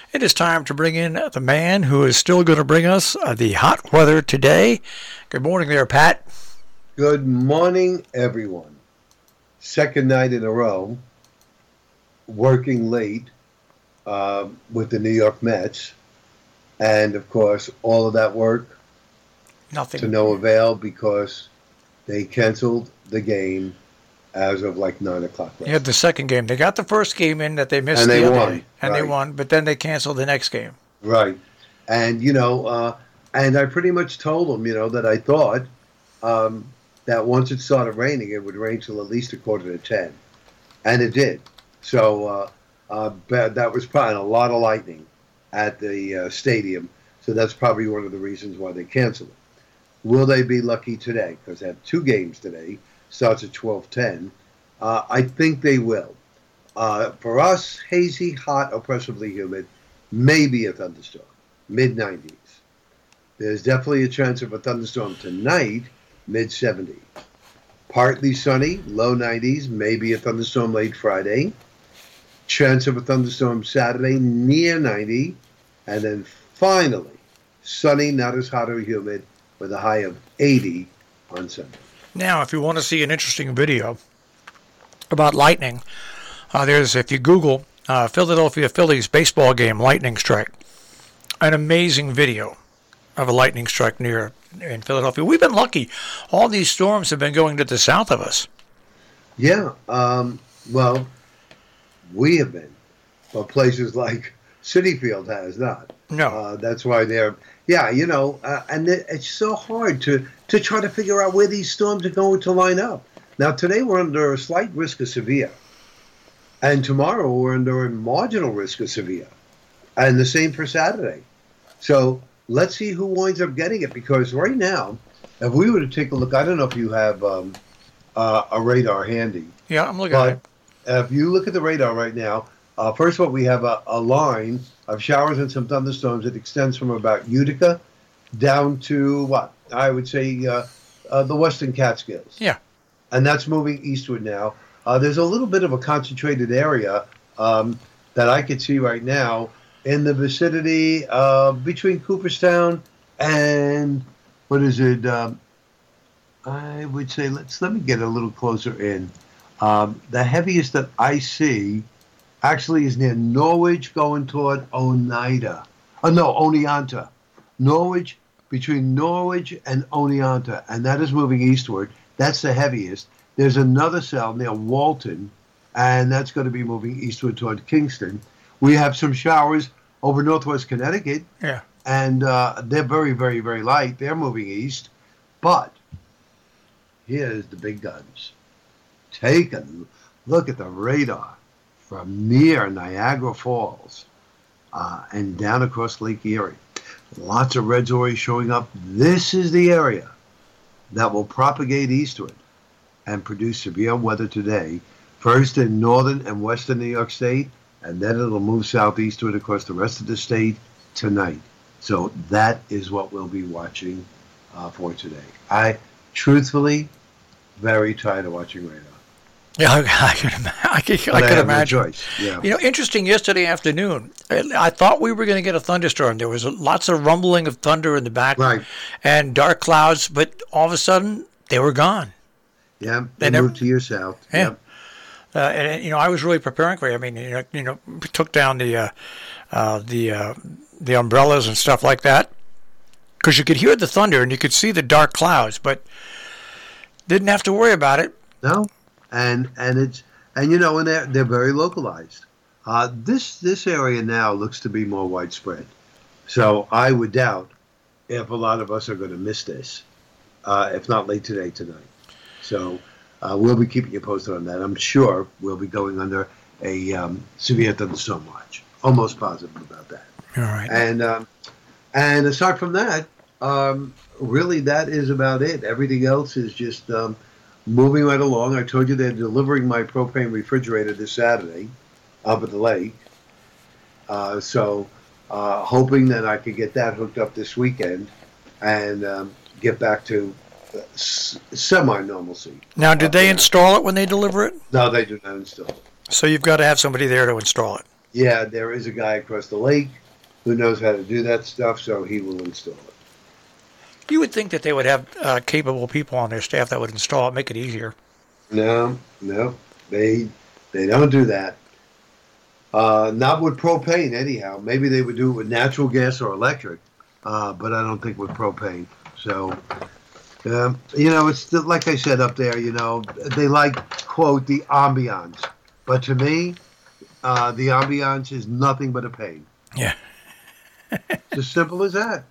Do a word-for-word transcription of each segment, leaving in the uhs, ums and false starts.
It is time to bring in the man who is still going to bring us uh, the hot weather today. Good morning there, Pat. Good morning, everyone. Second night in a row, working late uh, with the New York Mets. And, of course, all of that work Nothing. to no avail because they canceled the game as of like nine o'clock. You had the second game. They got the first game in that they missed and the they other won, day, and right. they won, but then they canceled the next game. Right. And, you know, uh, and I pretty much told them, you know, that I thought um, that once it started raining, it would rain till at least a quarter to ten. And it did. So uh, uh, that was probably a lot of lightning at the uh, stadium. So that's probably one of the reasons why they canceled it. Will they be lucky today? Because they have two games today. Starts at twelve ten. Uh, I think they will. Uh, for us, hazy, hot, oppressively humid, maybe a thunderstorm, mid nineties. There's definitely a chance of a thunderstorm tonight, mid seventies. Partly sunny, low nineties, maybe a thunderstorm late Friday. Chance of a thunderstorm Saturday, near ninety. And then finally, sunny, not as hot or humid, with a high of eighty on Sunday. Now, if you want to see an interesting video about lightning, uh, there's, if you Google uh, Philadelphia Phillies baseball game lightning strike, an amazing video of a lightning strike near in Philadelphia. We've been lucky. All these storms have been going to the south of us. Yeah, um, well, we have been, but places like Citi Field has not. No. Uh, that's why they're, yeah, you know, uh, and it's so hard to, to try to figure out where these storms are going to line up. Now, today we're under a slight risk of severe. And tomorrow we're under a marginal risk of severe. And the same for Saturday. So let's see who winds up getting it. Because right now, if we were to take a look, I don't know if you have um, uh, a radar handy. Yeah, I'm looking but at it. If you look at the radar right now, uh, first of all, we have a, a line of showers and some thunderstorms that extends from about Utica down to what? I would say uh, uh, the Western Catskills. Yeah. And that's moving eastward now. Uh, there's a little bit of a concentrated area um, that I could see right now in the vicinity uh, between Cooperstown and, what is it? Um, I would say, let's let me get a little closer in. Um, the heaviest that I see actually is near Norwich going toward Oneida. Oh, no, Oneonta. Norwich, between Norwich and Oneonta, and that is moving eastward. That's the heaviest. There's another cell near Walton, and that's going to be moving eastward toward Kingston. We have some showers over northwest Connecticut, Yeah. and uh, they're very, very, very light. They're moving east. But here's the big guns. Take a look at the radar from near Niagara Falls uh, and down across Lake Erie. Lots of reds already showing up. This is the area that will propagate eastward and produce severe weather today, first in northern and western New York State, and then it'll move southeastward across the rest of the state tonight. So that is what we'll be watching uh, for today. I, truthfully, very tired of watching radar. Yeah, I, I can, I can, I But I can have no imagine. choice. Yeah. You know, interesting, yesterday afternoon, I, I thought we were going to get a thunderstorm. There was lots of rumbling of thunder in the back Right. and dark clouds, but all of a sudden, they were gone. Yeah, They they never- moved to your south. Yeah. Yep. Uh, and, you know, I was really preparing for it. I mean, you know, you know took down the, uh, uh, the, uh, the umbrellas and stuff like that because you could hear the thunder and you could see the dark clouds, but didn't have to worry about it. No, and and it's and you know, and they're they're very localized. Uh, this this area now looks to be more widespread, so I would doubt if a lot of us are going to miss this, uh, if not late today, tonight. So uh, we'll be keeping you posted on that. I'm sure we'll be going under a um, severe thunderstorm watch. Almost positive about that. All right. And um, and aside from that, um, really that is about it. Everything else is just um, moving right along. I told you they're delivering my propane refrigerator this Saturday up at the lake. Uh, so uh, hoping that I could get that hooked up this weekend and um, get back to uh, s- semi-normalcy. Now, did up they there. install it when they deliver it? No, they do not install it. So you've got to have somebody there to install it. Yeah, there is a guy across the lake who knows how to do that stuff, so he will install it. You would think that they would have uh, capable people on their staff that would install it, make it easier. No, no, they they don't do that. Uh, not with propane, anyhow. Maybe they would do it with natural gas or electric, uh, but I don't think with propane. So, uh, you know, it's still, like I said up there, you know, they like, quote, the ambiance. But to me, uh, the ambiance is nothing but a pain. Yeah. It's as simple as that.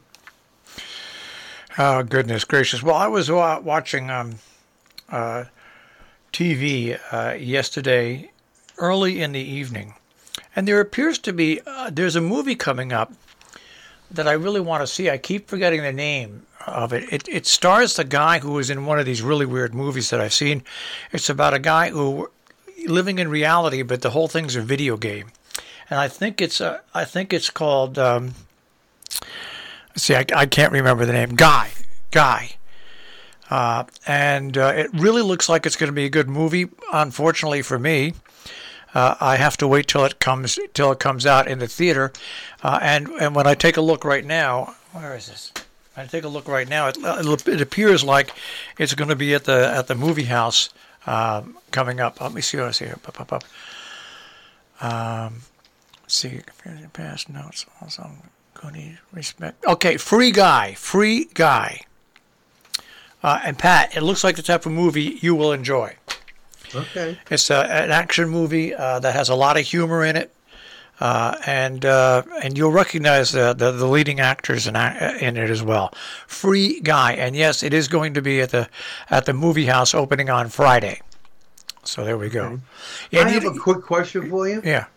Oh, goodness gracious. Well, I was uh, watching um, uh, T V uh, yesterday, early in the evening, and there appears to be, uh, there's a movie coming up that I really want to see. I keep forgetting the name of it. It, it stars the guy who was in one of these really weird movies that I've seen. It's about a guy who living in reality, but the whole thing's a video game. And I think it's uh, I think it's called, um, let's see, I, I can't remember the name. Guy. Guy. Uh, and uh, it really looks like it's going to be a good movie. Unfortunately for me, uh, I have to wait till it comes till it comes out in the theater. Uh, and and when I take a look right now, where is this? I take a look right now. It, it appears like it's going to be at the at the movie house um, coming up. Let me see what I see here. Up, up, up. Um, let's see, past notes. Also, going to respect. Okay, Free Guy. Free Guy. Uh, and Pat, it looks like the type of movie you will enjoy. Okay. It's a, an action movie uh, that has a lot of humor in it, uh, and uh, and you'll recognize the, the, the leading actors in in it as well. Free Guy, and yes, it is going to be at the at the movie house opening on Friday. So there we go. Okay. Yeah, I you, have a quick question for you. Yeah.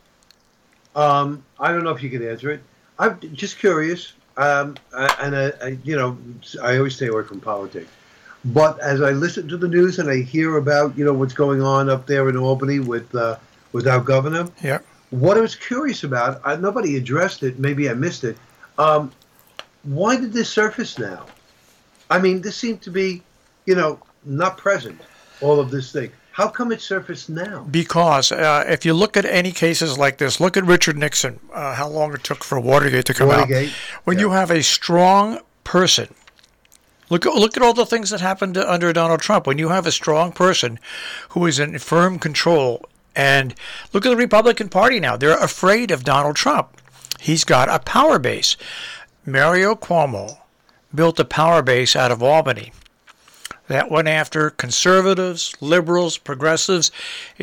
Um, I don't know if you can answer it. I'm just curious, um, I, and I, I, you know, I always stay away from politics. But as I listen to the news and I hear about, you know, what's going on up there in Albany with uh, with our governor, Yeah. what I was curious about, I, nobody addressed it. Maybe I missed it. Um, why did this surface now? I mean, this seemed to be, you know, not present. All of this thing. How come it surfaced now? Because uh, if you look at any cases like this, look at Richard Nixon, uh, how long it took for Watergate to come Watergate, out. When yeah. you have a strong person, look, look at all the things that happened under Donald Trump. When you have a strong person who is in firm control, and look at the Republican Party now. They're afraid of Donald Trump. He's got a power base. Mario Cuomo built a power base out of Albany that went after conservatives, liberals, progressives.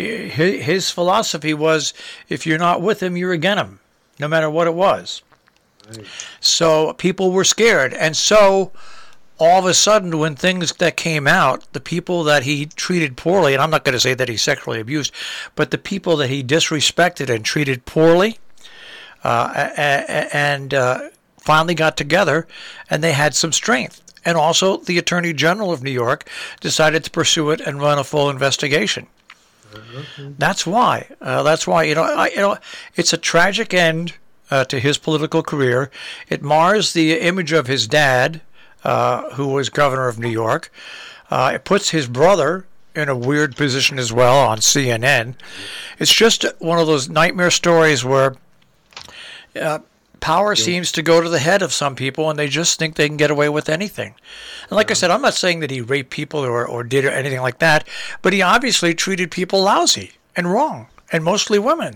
His philosophy was, if you're not with him, you're against him, no matter what it was. Right. So people were scared. And so all of a sudden, when things that came out, the people that he treated poorly, and I'm not going to say that he sexually abused, but the people that he disrespected and treated poorly, uh, and uh, finally got together, and they had some strength. And also, the Attorney General of New York decided to pursue it and run a full investigation. Okay. That's why. Uh, that's why. You know. I, you know. It's a tragic end uh, to his political career. It mars the image of his dad, uh, who was governor of New York. Uh, it puts his brother in a weird position as well on C N N. It's just one of those nightmare stories where Uh, Power seems to go to the head of some people, and they just think they can get away with anything. And like I said, I'm not saying that he raped people or, or did anything like that, but he obviously treated people lousy and wrong, and mostly women.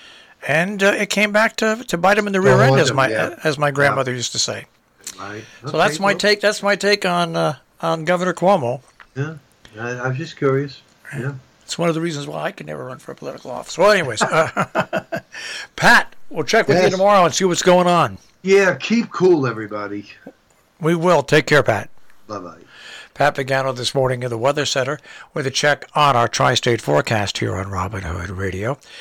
And uh, it came back to, to bite him in the rear end, as my yeah. as my grandmother yeah. used to say. Right. Okay, so that's my well, take. That's my take on uh, on Governor Cuomo. Yeah, I, I'm just curious. Yeah, it's one of the reasons why I could never run for a political office. Well, anyways, uh, Pat. We'll check with yes. you tomorrow and see what's going on. Yeah, keep cool, everybody. We will. Take care, Pat. Bye-bye. Pat Pagano this morning in the Weather Center with a check on our tri-state forecast here on Robin Hood Radio.